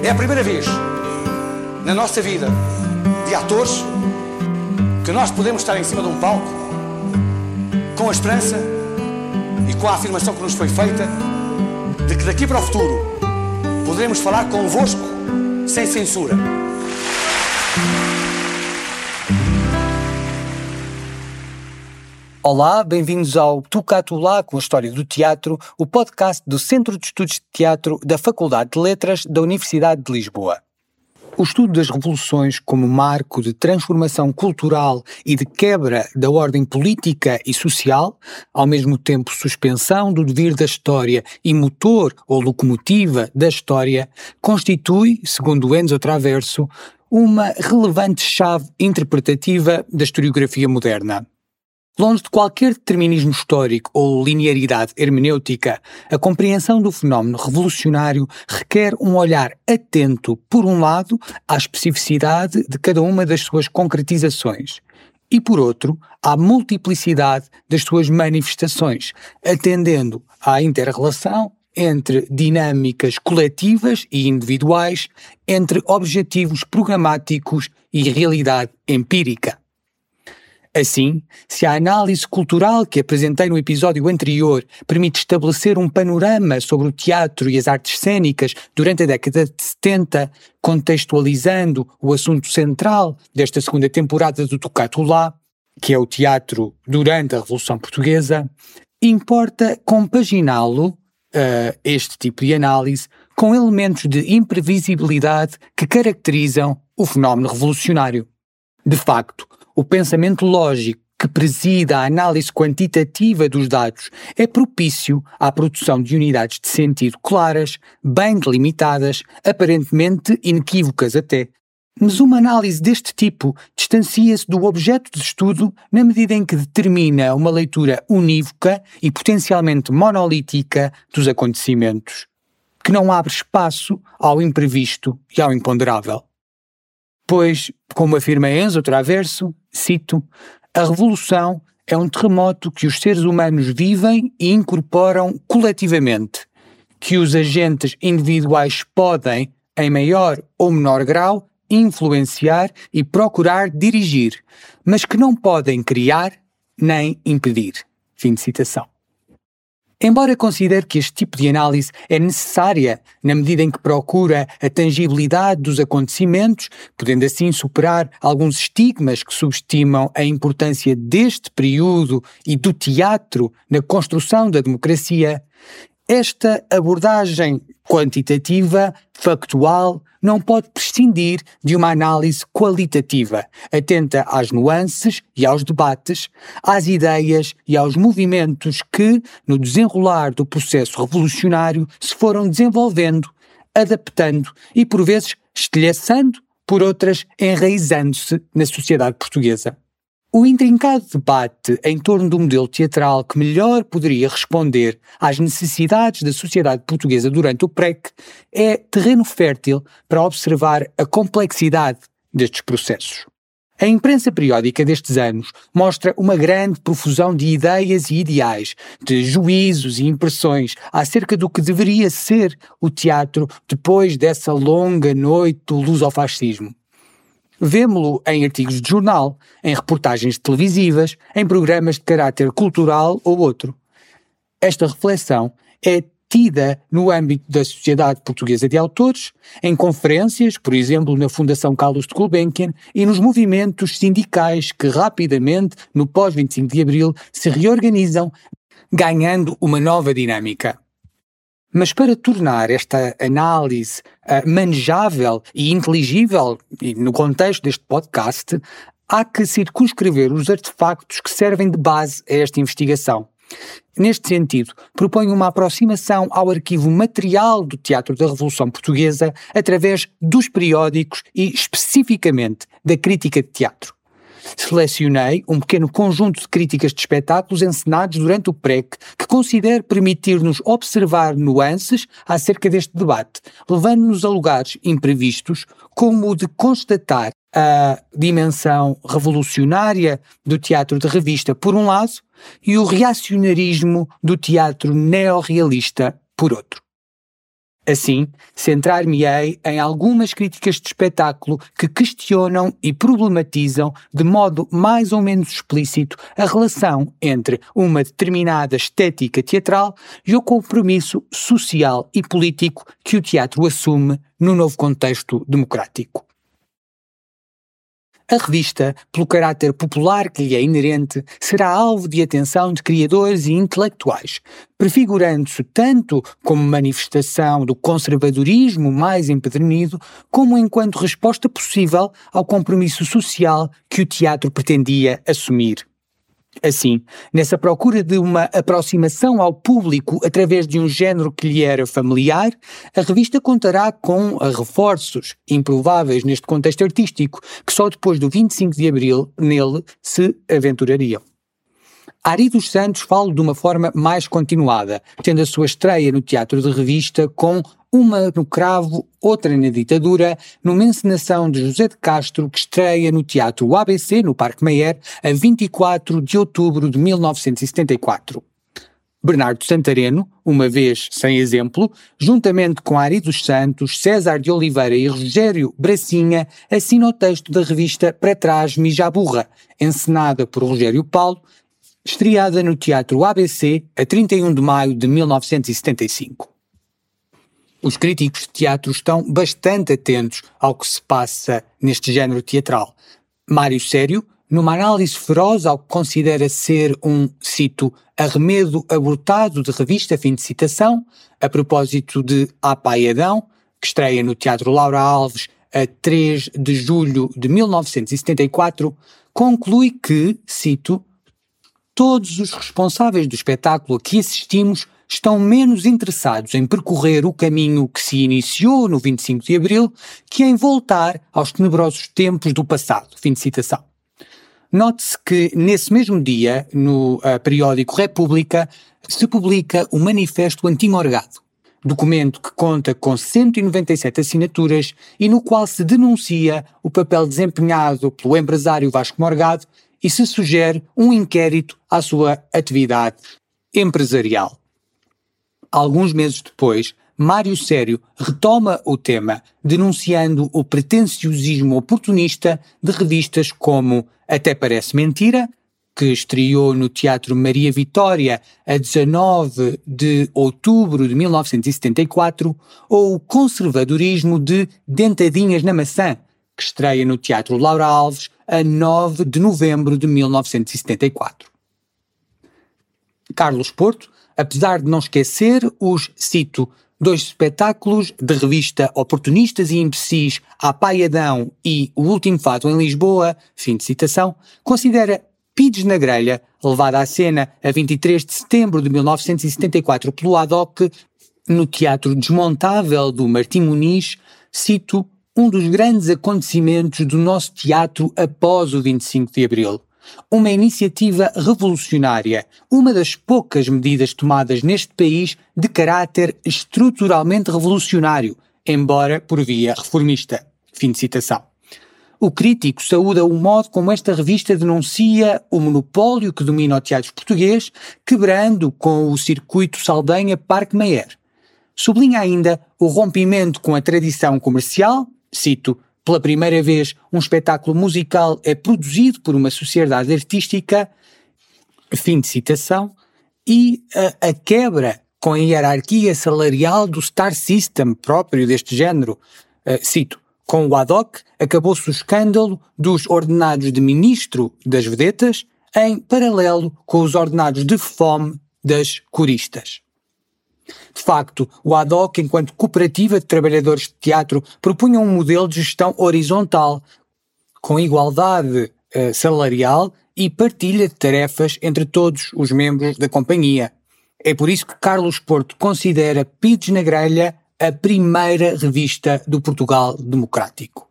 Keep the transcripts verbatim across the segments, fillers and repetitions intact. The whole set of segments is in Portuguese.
É a primeira vez na nossa vida de atores que nós podemos estar em cima de um palco com a esperança e com a afirmação que nos foi feita de que daqui para o futuro poderemos falar convosco sem censura. Olá, bem-vindos ao Tocato Lá com a História do Teatro, o podcast do Centro de Estudos de Teatro da Faculdade de Letras da Universidade de Lisboa. O estudo das revoluções como marco de transformação cultural e de quebra da ordem política e social, ao mesmo tempo suspensão do devir da história e motor ou locomotiva da história, constitui, segundo Enzo Traverso, uma relevante chave interpretativa da historiografia moderna. Longe de qualquer determinismo histórico ou linearidade hermenêutica, a compreensão do fenómeno revolucionário requer um olhar atento, por um lado, à especificidade de cada uma das suas concretizações e, por outro, à multiplicidade das suas manifestações, atendendo à inter-relação entre dinâmicas coletivas e individuais, entre objetivos programáticos e realidade empírica. Assim, se a análise cultural que apresentei no episódio anterior permite estabelecer um panorama sobre o teatro e as artes cênicas durante a década de setenta, contextualizando o assunto central desta segunda temporada do Tocato Lá, que é o teatro durante a Revolução Portuguesa, importa compaginá-lo, uh, este tipo de análise, com elementos de imprevisibilidade que caracterizam o fenómeno revolucionário. De facto, o pensamento lógico que presida a análise quantitativa dos dados é propício à produção de unidades de sentido claras, bem delimitadas, aparentemente inequívocas até. Mas uma análise deste tipo distancia-se do objeto de estudo na medida em que determina uma leitura unívoca e potencialmente monolítica dos acontecimentos, que não abre espaço ao imprevisto e ao imponderável. Pois, como afirma Enzo Traverso, cito, a revolução é um terremoto que os seres humanos vivem e incorporam coletivamente, que os agentes individuais podem, em maior ou menor grau, influenciar e procurar dirigir, mas que não podem criar nem impedir. Fim de citação. Embora considere que este tipo de análise é necessária na medida em que procura a tangibilidade dos acontecimentos, podendo assim superar alguns estigmas que subestimam a importância deste período e do teatro na construção da democracia, esta abordagem quantitativa, factual, não pode prescindir de uma análise qualitativa, atenta às nuances e aos debates, às ideias e aos movimentos que, no desenrolar do processo revolucionário, se foram desenvolvendo, adaptando e, por vezes, estilhaçando, por outras, enraizando-se na sociedade portuguesa. O intrincado debate em torno do modelo teatral que melhor poderia responder às necessidades da sociedade portuguesa durante o P R E C é terreno fértil para observar a complexidade destes processos. A imprensa periódica destes anos mostra uma grande profusão de ideias e ideais, de juízos e impressões acerca do que deveria ser o teatro depois dessa longa noite do lusofascismo. Vemo-lo em artigos de jornal, em reportagens televisivas, em programas de caráter cultural ou outro. Esta reflexão é tida no âmbito da Sociedade Portuguesa de Autores, em conferências, por exemplo, na Fundação Carlos de Gulbenkian, e nos movimentos sindicais que rapidamente, no pós vinte e cinco de Abril, se reorganizam, ganhando uma nova dinâmica. Mas para tornar esta análise uh, manejável e inteligível, e no contexto deste podcast, há que circunscrever os artefactos que servem de base a esta investigação. Neste sentido, proponho uma aproximação ao arquivo material do Teatro da Revolução Portuguesa através dos periódicos e, especificamente, da crítica de teatro. Selecionei um pequeno conjunto de críticas de espetáculos encenados durante o P R E C que considero permitir-nos observar nuances acerca deste debate, levando-nos a lugares imprevistos, como o de constatar a dimensão revolucionária do teatro de revista, por um lado, e o reacionarismo do teatro neorrealista, por outro. Assim, centrar-me-ei em algumas críticas de espetáculo que questionam e problematizam de modo mais ou menos explícito a relação entre uma determinada estética teatral e o compromisso social e político que o teatro assume no novo contexto democrático. A revista, pelo caráter popular que lhe é inerente, será alvo de atenção de criadores e intelectuais, prefigurando-se tanto como manifestação do conservadorismo mais empedernido, como enquanto resposta possível ao compromisso social que o teatro pretendia assumir. Assim, nessa procura de uma aproximação ao público através de um género que lhe era familiar, a revista contará com reforços improváveis neste contexto artístico que só depois do vinte e cinco de Abril nele se aventurariam. Ari dos Santos fala de uma forma mais continuada, tendo a sua estreia no teatro de revista com Uma no Cravo, Outra na Ditadura, numa encenação de José de Castro que estreia no Teatro A B C, no Parque Mayer, a vinte e quatro de outubro de mil novecentos e setenta e quatro. Bernardo Santareno, uma vez sem exemplo, juntamente com Ari dos Santos, César de Oliveira e Rogério Bracinha, assina o texto da revista Para Trás Mija a Burra, encenada por Rogério Paulo, estreada no Teatro A B C a trinta e um de maio de mil novecentos e setenta e cinco. Os críticos de teatro estão bastante atentos ao que se passa neste género teatral. Mário Sério, numa análise feroz ao que considera ser um, cito, arremedo abortado de revista, fim de citação, a propósito de A Pai Adão, que estreia no Teatro Laura Alves a três de julho de mil novecentos e setenta e quatro, conclui que, cito, todos os responsáveis do espetáculo a que assistimos estão menos interessados em percorrer o caminho que se iniciou no vinte e cinco de Abril que em voltar aos tenebrosos tempos do passado. Fim de citação. Note-se que nesse mesmo dia, no uh, periódico República, se publica o Manifesto Anti-Morgado, documento que conta com cento e noventa e sete assinaturas e no qual se denuncia o papel desempenhado pelo empresário Vasco Morgado e se sugere um inquérito à sua atividade empresarial. Alguns meses depois, Mário Sério retoma o tema, denunciando o pretenciosismo oportunista de revistas como Até Parece Mentira, que estreou no Teatro Maria Vitória a dezanove de outubro de mil novecentos e setenta e quatro, ou o conservadorismo de Dentadinhas na Maçã, que estreia no Teatro Laura Alves a nove de novembro de mil novecentos e setenta e quatro. Carlos Porto, apesar de não esquecer os, cito, dois espetáculos de revista oportunistas e imbecis A Pai Adão e O Último Fado em Lisboa, fim de citação, considera Pides na Grelha, levada à cena a vinte e três de setembro de mil novecentos e setenta e quatro pelo A D O C, no Teatro Desmontável do Martim Muniz, cito, um dos grandes acontecimentos do nosso teatro após o vinte e cinco de Abril. Uma iniciativa revolucionária, uma das poucas medidas tomadas neste país de caráter estruturalmente revolucionário, embora por via reformista. Fim de citação. O crítico saúda o modo como esta revista denuncia o monopólio que domina o teatro português, quebrando com o circuito Saldanha Parque Mayer. Sublinha ainda o rompimento com a tradição comercial, cito, pela primeira vez um espetáculo musical é produzido por uma sociedade artística, fim de citação, e a, a quebra com a hierarquia salarial do Star System próprio deste género, uh, cito, com o A D O C acabou-se o escândalo dos ordenados de ministro das vedetas em paralelo com os ordenados de fome das coristas. De facto, o A D O C, enquanto cooperativa de trabalhadores de teatro, propunha um modelo de gestão horizontal, com igualdade uh, salarial e partilha de tarefas entre todos os membros da companhia. É por isso que Carlos Porto considera Pides na Grelha a primeira revista do Portugal democrático.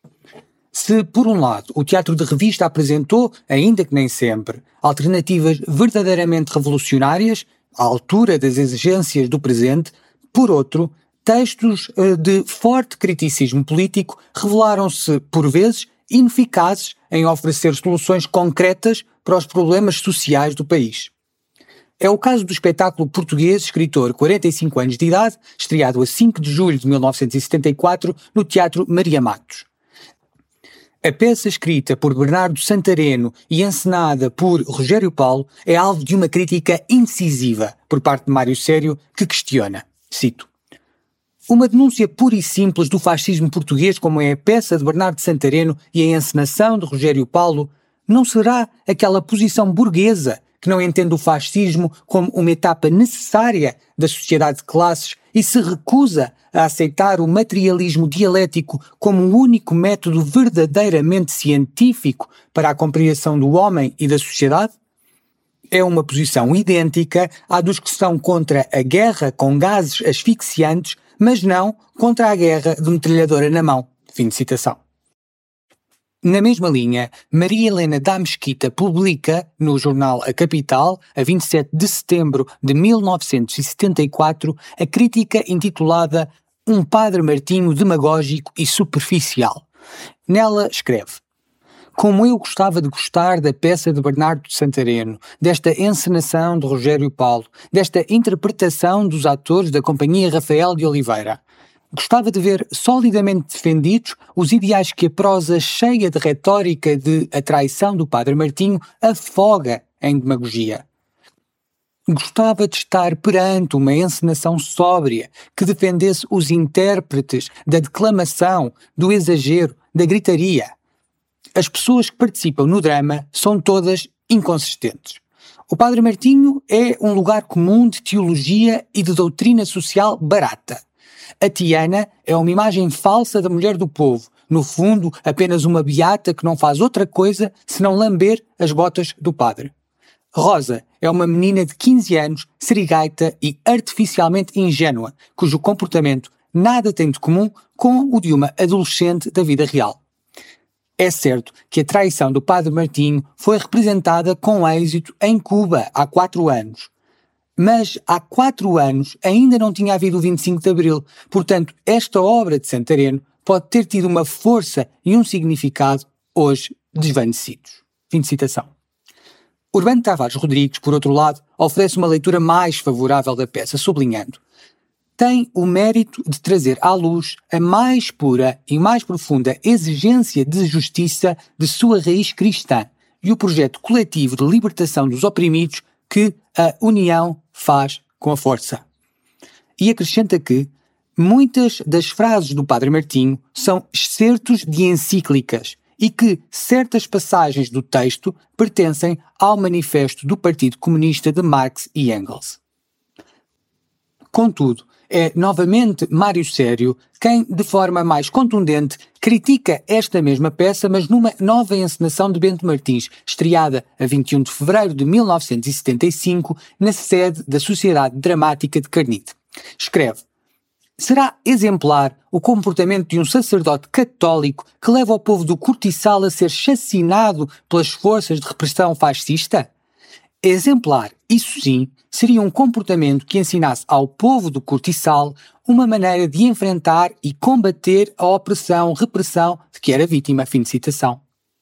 Se, por um lado, o teatro de revista apresentou, ainda que nem sempre, alternativas verdadeiramente revolucionárias, à altura das exigências do presente, por outro, textos uh, de forte criticismo político revelaram-se, por vezes, ineficazes em oferecer soluções concretas para os problemas sociais do país. É o caso do espetáculo português-escritor quarenta e cinco anos de idade, estreado a cinco de julho de mil novecentos e setenta e quatro no Teatro Maria Matos. A peça escrita por Bernardo Santareno e encenada por Rogério Paulo é alvo de uma crítica incisiva por parte de Mário Sério, que questiona, cito, uma denúncia pura e simples do fascismo português como é a peça de Bernardo Santareno e a encenação de Rogério Paulo, não será aquela posição burguesa que não entende o fascismo como uma etapa necessária da sociedade de classes e se recusa a aceitar o materialismo dialético como o único método verdadeiramente científico para a compreensão do homem e da sociedade? É uma posição idêntica à dos que são contra a guerra com gases asfixiantes, mas não contra a guerra de metralhadora na mão. Fim de citação. Na mesma linha, Maria Helena da Mesquita publica, no jornal A Capital, a vinte e sete de setembro de mil novecentos e setenta e quatro, a crítica intitulada Um Padre Martinho demagógico e superficial. Nela escreve: como eu gostava de gostar da peça de Bernardo de Santareno, desta encenação de Rogério Paulo, desta interpretação dos atores da Companhia Rafael de Oliveira. Gostava de ver solidamente defendidos os ideais que a prosa cheia de retórica de A Traição do Padre Martinho afoga em demagogia. Gostava de estar perante uma encenação sóbria que defendesse os intérpretes da declamação, do exagero, da gritaria. As pessoas que participam no drama são todas inconsistentes. O Padre Martinho é um lugar comum de teologia e de doutrina social barata. A Tiana é uma imagem falsa da mulher do povo, no fundo apenas uma beata que não faz outra coisa senão lamber as botas do padre. Rosa é uma menina de quinze anos, serigaita e artificialmente ingênua, cujo comportamento nada tem de comum com o de uma adolescente da vida real. É certo que a traição do Padre Martinho foi representada com êxito em Cuba há quatro anos. Mas há quatro anos ainda não tinha havido o vinte e cinco de Abril, portanto esta obra de Santareno pode ter tido uma força e um significado hoje desvanecidos. Fim de citação. Urbano Tavares Rodrigues, por outro lado, oferece uma leitura mais favorável da peça, sublinhando: tem o mérito de trazer à luz a mais pura e mais profunda exigência de justiça de sua raiz cristã e o projeto coletivo de libertação dos oprimidos que a união faz com a força. E acrescenta que muitas das frases do Padre Martinho são excertos de encíclicas e que certas passagens do texto pertencem ao manifesto do Partido Comunista de Marx e Engels. Contudo, é novamente Mário Sério quem, de forma mais contundente, critica esta mesma peça, mas numa nova encenação de Bento Martins, estreada a vinte e um de fevereiro de mil novecentos e setenta e cinco, na sede da Sociedade Dramática de Carnide. Escreve: será exemplar o comportamento de um sacerdote católico que leva o povo do Cortiçal a ser chacinado pelas forças de repressão fascista? Exemplar, isso sim, seria um comportamento que ensinasse ao povo do Cortiçal uma maneira de enfrentar e combater a opressão, repressão de que era vítima. Fim de citação.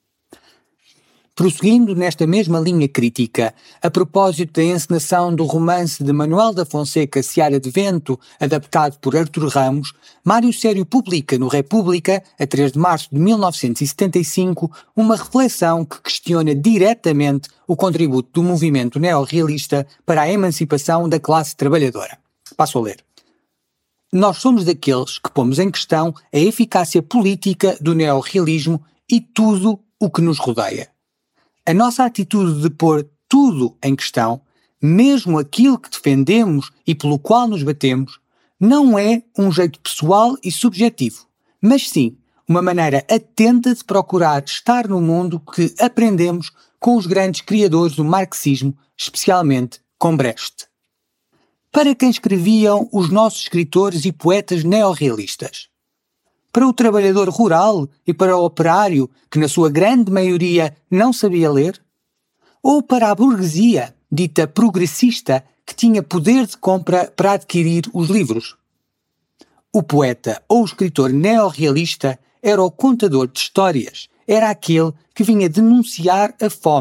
Prosseguindo nesta mesma linha crítica, a propósito da encenação do romance de Manuel da Fonseca Seara de Vento, adaptado por Artur Ramos, Mário Sério publica no República, a três de março de mil novecentos e setenta e cinco, uma reflexão que questiona diretamente o contributo do movimento neorrealista para a emancipação da classe trabalhadora. Passo a ler. Nós somos daqueles que pomos em questão a eficácia política do neorrealismo e tudo o que nos rodeia. A nossa atitude de pôr tudo em questão, mesmo aquilo que defendemos e pelo qual nos batemos, não é um jeito pessoal e subjetivo, mas sim uma maneira atenta de procurar estar no mundo que aprendemos com os grandes criadores do marxismo, especialmente com Brecht. Para quem escreviam os nossos escritores e poetas neorrealistas? Para o trabalhador rural e para o operário, que na sua grande maioria não sabia ler? Ou para a burguesia, dita progressista, que tinha poder de compra para adquirir os livros? O poeta ou o escritor neorrealista era o contador de histórias, era aquele que vinha denunciar a fome,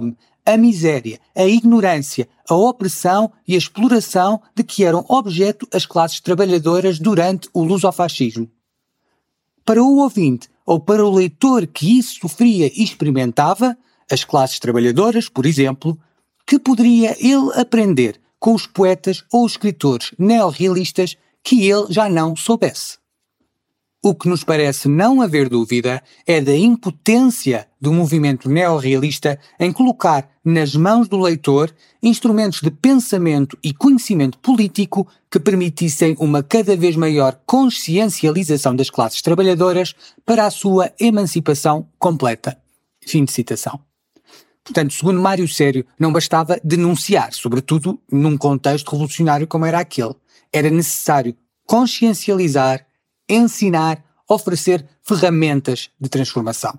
a miséria, a ignorância, a opressão e a exploração de que eram objeto as classes trabalhadoras durante o lusofascismo. Para o ouvinte ou para o leitor que isso sofria e experimentava, as classes trabalhadoras, por exemplo, que poderia ele aprender com os poetas ou os escritores neorrealistas que ele já não soubesse? O que nos parece não haver dúvida é da impotência do movimento neorrealista em colocar nas mãos do leitor instrumentos de pensamento e conhecimento político que permitissem uma cada vez maior consciencialização das classes trabalhadoras para a sua emancipação completa. Fim de citação. Portanto, segundo Mário Sério, não bastava denunciar, sobretudo num contexto revolucionário como era aquele. Era necessário consciencializar, ensinar, oferecer ferramentas de transformação.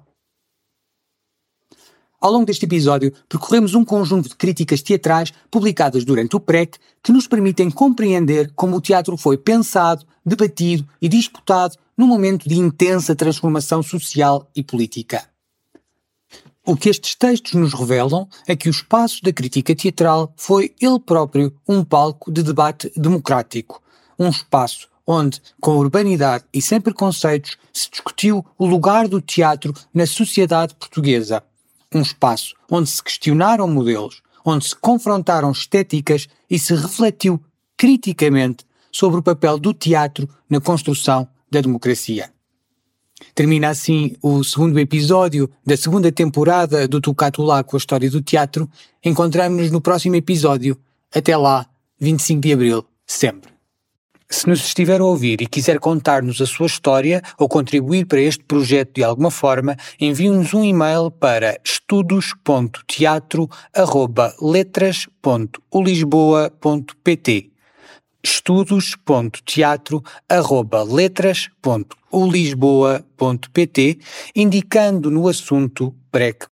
Ao longo deste episódio, percorremos um conjunto de críticas teatrais publicadas durante o P R E C que nos permitem compreender como o teatro foi pensado, debatido e disputado num momento de intensa transformação social e política. O que estes textos nos revelam é que o espaço da crítica teatral foi ele próprio um palco de debate democrático, um espaço onde, com urbanidade e sem preconceitos, se discutiu o lugar do teatro na sociedade portuguesa. Um espaço onde se questionaram modelos, onde se confrontaram estéticas e se refletiu criticamente sobre o papel do teatro na construção da democracia. Termina assim o segundo episódio da segunda temporada do Tocato Lá com a história do teatro. Encontramos-nos no próximo episódio. Até lá, vinte e cinco de abril, sempre. Se nos estiver a ouvir e quiser contar-nos a sua história ou contribuir para este projeto de alguma forma, envie-nos um e-mail para estudos ponto teatro arroba letras ponto u lisboa ponto pt estudos ponto teatro arroba letras ponto u lisboa ponto pt indicando no assunto P R E C